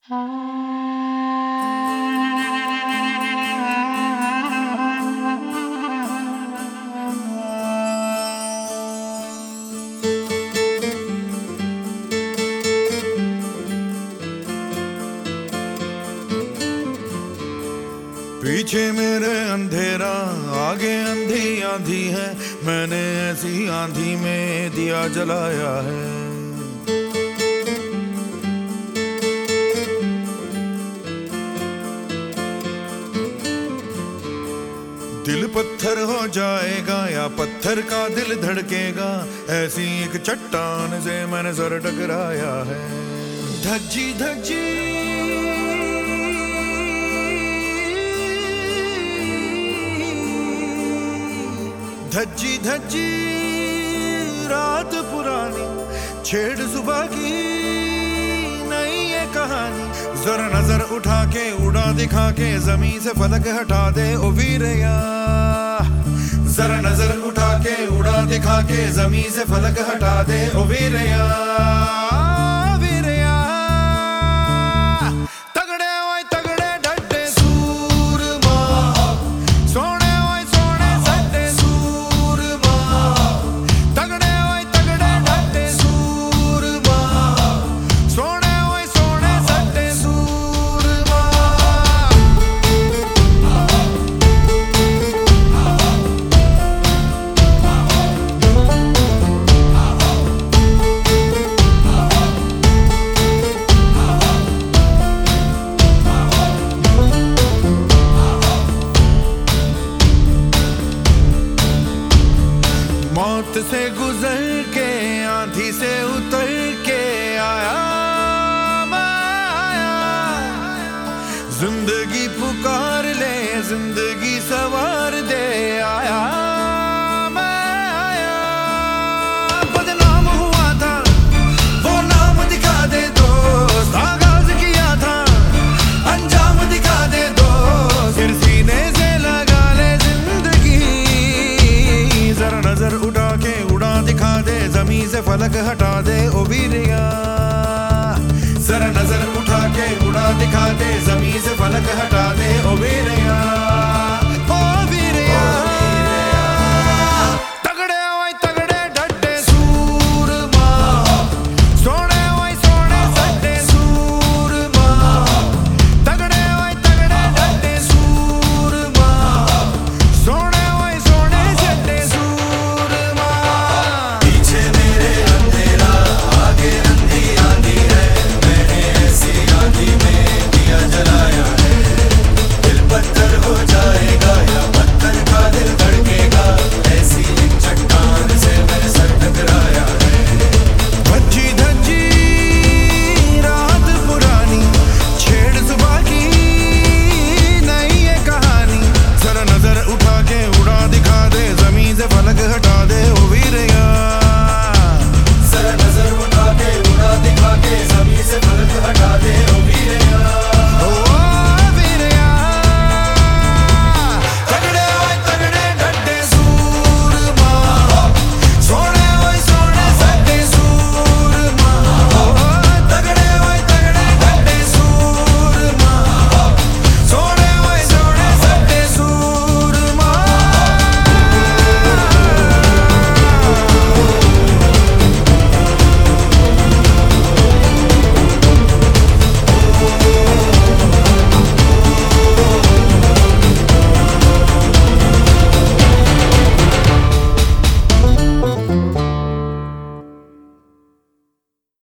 पीछे मेरे अंधेरा आगे अंधी आंधी है, मैंने ऐसी आंधी में दिया जलाया है। दिल पत्थर हो जाएगा या पत्थर का दिल धड़केगा, ऐसी एक चट्टान से मैंने सर टकराया है। धज्जी धज्जी धज्जी धज्जी रात पुरानी, छेड़ सुबह की नई ये कहानी। जरा नजर उठा के उड़ा दिखा के जमीन से फलक हटा दे ओ वीरया। जरा नजर उठा के उड़ा दिखा के जमीन से फलक हटा दे ओ वीरया। मौत से गुजर के आंधी से उतर के आया मैं आया। जिंदगी पुकार ले जिंदगी सवार दे आया मैं आया। बदनाम हुआ था वो नाम दिखा दे दोस्त, आगाज किया था अंजाम दिखा दे दोस्त। फिर सीने से लगा ले जिंदगी, जरा नजर उठा के उड़ा दिखा दे जमीन से फलक हटा दे ओ वीरया। जरा नजर उठा के उड़ा दिखा दे जमीन से फलक हटा दे ओ वीरया।